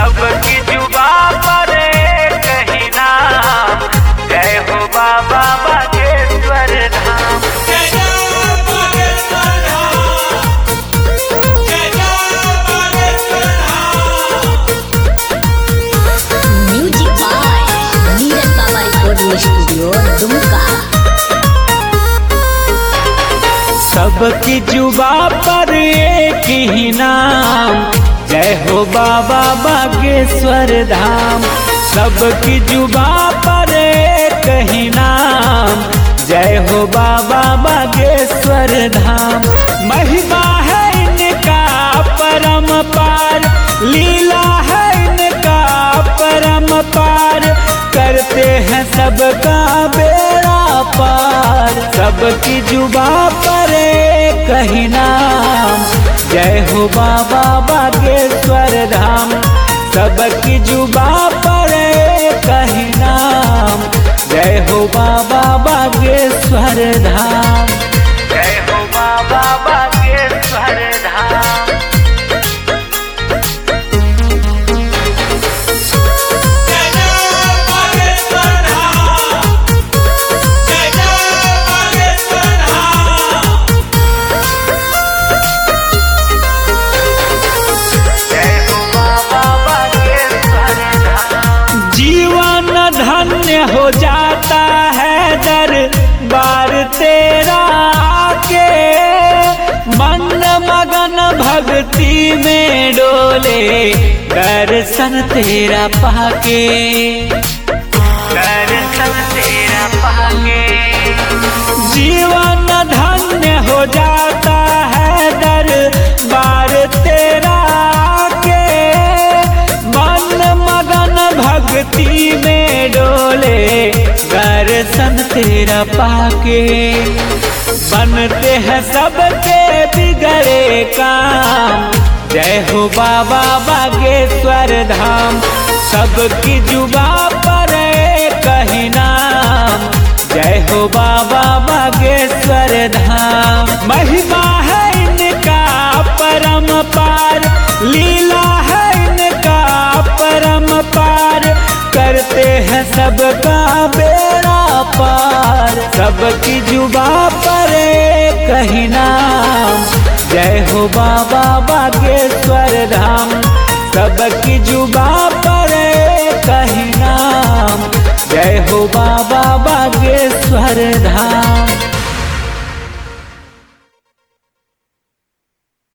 सबकी जुबा पर कहीं नाम, जय हो बाबा बागेश्वर धाम। म्यूजिक बाय नीरज बाबा रिकॉर्डिंग स्टूडियो दुमका। सबकी जुबा पर एक ही नाम, जय हो बाबा बागेश्वर धाम। सबकी जुबा पर एक ही नाम, जय हो बाबा बागेश्वर धाम। महिमा है इनका परम्पार, लीला है इनका परम्पार, करते हैं सबका बेड़ा पार। सबकी जुबा पर एक ही नाम, जय हो बाबा बागेश्वर धाम। सबकी जुबा पर एक ही नाम, जय हो बाबा बागेश्वर धाम। जय हो बाबा बागेश्वर धाम। जीवन धन्य हो जाता है दरबार तेरा आके, मन मगन भक्ति में डोले दर्शन तेरा पाके। दर्शन तेरा पाके जीवन धन्य हो जाता है दरबार तेरा आके, मन मगन भक्ति में डोले दर्शन तेरा पाके। बनते हैं सबके बिगड़े काम, जय हो बाबा बागेश्वर धाम। सबकी जुबा पर एक ही नाम, जय हो बाबा बागेश्वर धाम। महिमा है इनका परम्पार, लीला है इनका परम्पार, करते हैं सबका बेड़ा पार। सबकी जुबा पर एक ही नाम, जय हो बाबा बागेश्वर धाम। सबकी जुबा पर एक ही नाम, जय हो बाबा बागेश्वर धाम।